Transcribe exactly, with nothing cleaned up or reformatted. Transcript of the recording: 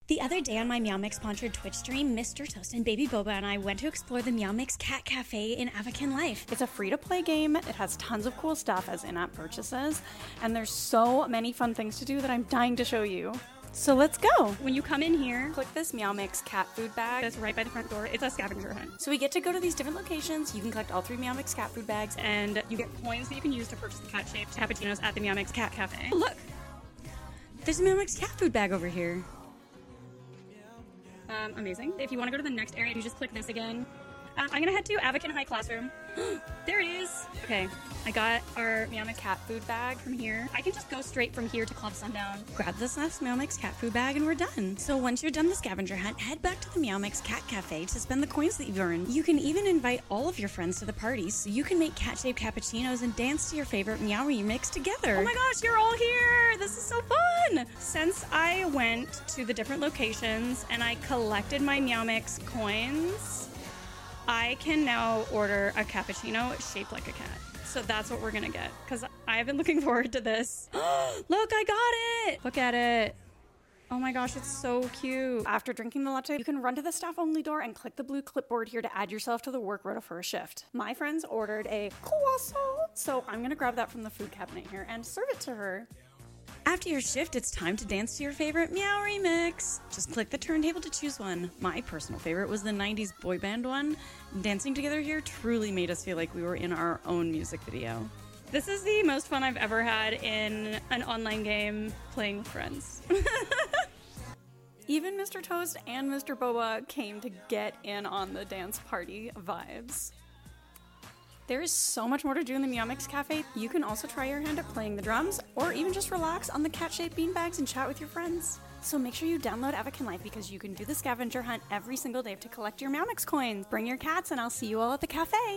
The other day on my Meow Mix sponsored Twitch stream, Mister Toast and Baby Boba and I went to explore the Meow Mix Cat Cafe in Avakin Life. It's a free-to-play game. It has tons of cool stuff as in-app purchases, and there's so many fun things to do that I'm dying to show you. So let's go. When you come in here, Click this Meow Mix cat food bag. that's right by the front door. It's a scavenger hunt. So we get to go to these different locations. You can collect all three Meow Mix cat food bags. And you get coins that you can use to purchase the cat-shaped cappuccinos at the Meow Mix Cat Cafe. Look! There's a Meow Mix cat food bag over here. Um, amazing. If you want to go to the next area, you just click this again. Um, I'm gonna head to Avakin High Classroom. There it is! Okay, I got our Meow Mix Cat food bag. from here. I can just go straight from here to Club Sundown. Grab this last Meow Mix cat food bag and we're done. So once you're done the scavenger hunt, head back to the Meow Mix Cat Cafe to spend the coins that you've earned. You can even invite all of your friends to the party so you can make cat-shaped cappuccinos and dance to your favorite Meow remix together. Oh my gosh, you're all here! This is so fun! Since I went to the different locations and I collected my Meow Mix coins, I can now order a cappuccino shaped like a cat. So that's what we're gonna get, because I've been looking forward to this. Look, I got it! Look at it. Oh my gosh, it's so cute. After drinking the latte, you can run to the staff-only door and click the blue clipboard here to add yourself to the work rota for a shift. My friends ordered a croissant, so I'm gonna grab that from the food cabinet here and serve it to her. After your shift, it's time to dance to your favorite Meow remix. Just click the turntable to choose one. My personal favorite was the nineties boy band one. Dancing together here truly made us feel like we were in our own music video. This is the most fun I've ever had in an online game playing with friends. Even Mister Toast and Mister Boba came to get in on the dance party vibes. There is so much more to do in the Meow Mix Cafe. You can also try your hand at playing the drums, or even just relax on the cat-shaped beanbags and chat with your friends. So make sure you download Avakin Life because you can do the scavenger hunt every single day to collect your Meow Mix coins. Bring your cats and I'll see you all at the cafe.